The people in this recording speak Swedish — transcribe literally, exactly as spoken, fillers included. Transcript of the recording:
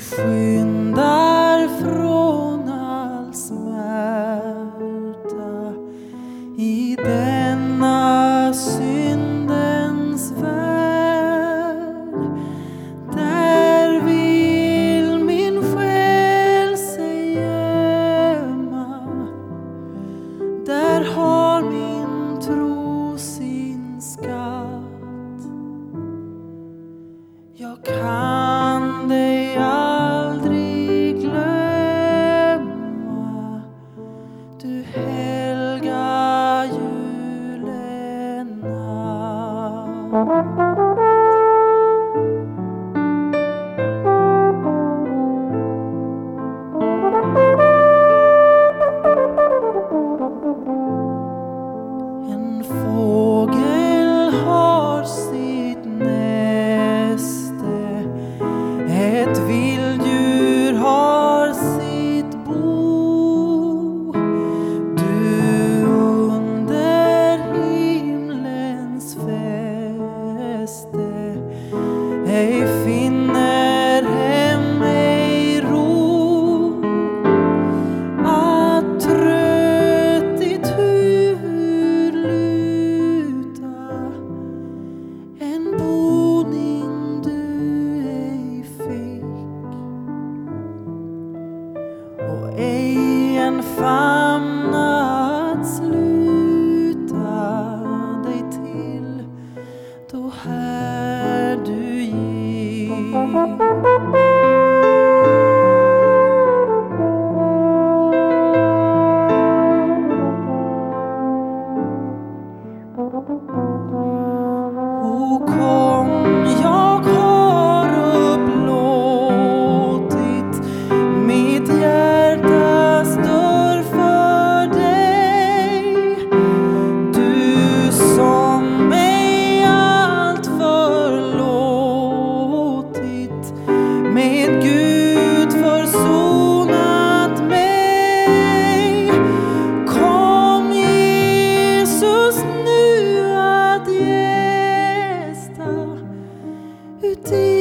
skyndar från all smärta i denna syndens värld. Där vill min själ sig gömma, där har min tro sin skatt. Jag kan dig aldrig glömma, du helga julen natt. En fågel har sitt näste, ett vilddjur har sitt bo. Du under himlens fäste ej finner hem ej ro. Att trött ditt huvud luta, en boning du ej fick, och ej en famn att sluta dig till, då här du gick. Och kom, jag har upplåtit mitt hjärtas dörr för dig. Du som mig allt förlåtit, med Gud försonat mig. Kom Jesus nu att gästa uti